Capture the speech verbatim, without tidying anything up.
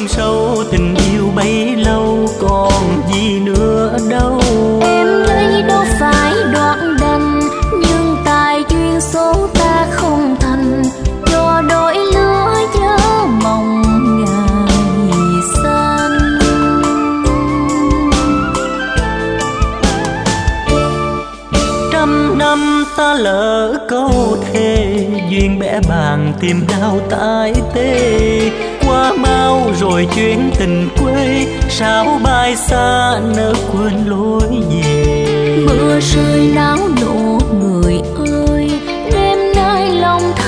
thương sâu, tình yêu bấy lâu còn gì nữa đâu. Em đây đâu phải đoạn đành, nhưng tài duyên số ta không thành, cho đôi lứa nhớ mong ngày xanh. Trăm năm ta lỡ câu thề, duyên bẽ bàng tìm đau tái tê. Qua mau rồi chuyến tình quê, sao bay xa nỡ quên lối về. Mưa rơi náo nổ người ơi, đêm nay lòng